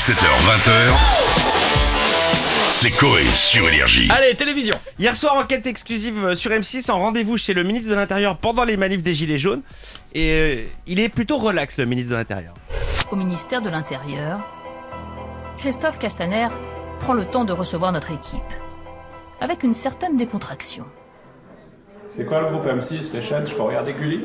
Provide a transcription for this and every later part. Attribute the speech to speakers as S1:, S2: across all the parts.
S1: 17h20h, c'est Coé sur Énergie.
S2: Allez, télévision.
S3: Hier soir, enquête exclusive sur M6 en rendez-vous chez le ministre de l'Intérieur pendant les manifs des Gilets jaunes. Et il est plutôt relax, le ministre de l'Intérieur.
S4: Au ministère de l'Intérieur, Christophe Castaner prend le temps de recevoir notre équipe, avec une certaine décontraction.
S5: C'est quoi le groupe M6, les chaînes? Je peux regarder Gulli?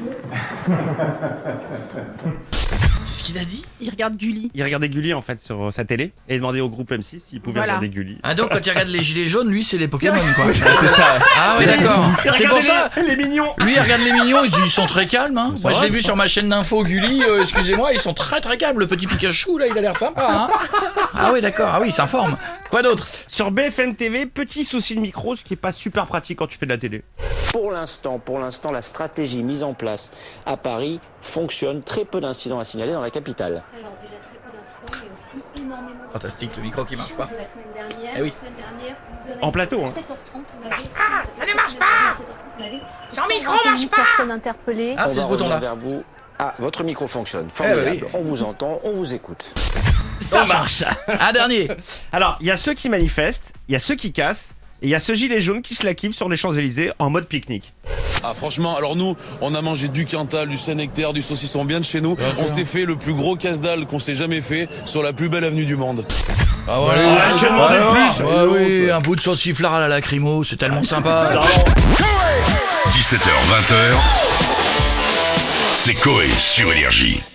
S2: Qu'est-ce qu'il a dit?
S6: Il regarde Gulli.
S3: Il regardait Gulli en fait sur sa télé et il demandait au groupe M6 s'il pouvait
S6: Voilà.
S3: regarder Gulli.
S2: Ah donc quand il regarde les gilets jaunes, lui c'est les Pokémon quoi.
S3: C'est ça.
S2: Ah oui d'accord.
S3: Il
S2: C'est pour
S3: regardait
S2: ça.
S3: les mignons.
S2: Lui il regarde les mignons, il dit ils sont très calmes hein. Moi je
S3: va,
S2: l'ai vu sur ma chaîne d'info Gulli, excusez-moi, ils sont très très calmes. Le petit Pikachu là il a l'air sympa hein. Ah oui d'accord, ah oui il s'informe. Quoi d'autre?
S3: Sur BFM TV, petit souci de micro, ce qui est pas super pratique quand tu fais de la télé.
S7: Pour l'instant, la stratégie mise en place à Paris fonctionne. Très peu d'incidents à signaler dans la capitale.
S8: Alors déjà très peu d'incidents, mais aussi énormément de...
S2: Fantastique, le micro qui marche pas.
S8: La semaine dernière,
S2: Eh oui.
S3: En plateau, hein.
S8: 7h30, on avait... ça ne marche pas. Son micro marche pas. Personnes interpellées.
S2: Ah
S7: On
S2: c'est
S7: va
S2: ce bouton
S7: revenir
S2: là.
S7: vers vous. Ah, votre micro fonctionne.
S2: bah
S7: Formidable.
S2: oui.
S7: On vous entend, on vous écoute.
S3: Ça marche.
S2: Un dernier.
S3: Alors, il y a ceux qui manifestent, il y a ceux qui cassent, et il y a ce gilet jaune qui se la kiffe sur les Champs-Élysées en mode pique-nique.
S9: Ah franchement, alors nous, on a mangé du Quintal, du Saint-Nectaire, du saucisson bien de chez nous. On s'est fait le plus gros casse-dalle qu'on s'est jamais fait sur la plus belle avenue du monde.
S2: Ah ouais.
S3: je demandais plus.
S2: Ah oui, un bout de sauciflard à la lacrymo, c'est tellement sympa.
S1: 17h20h, c'est Coé sur Énergie.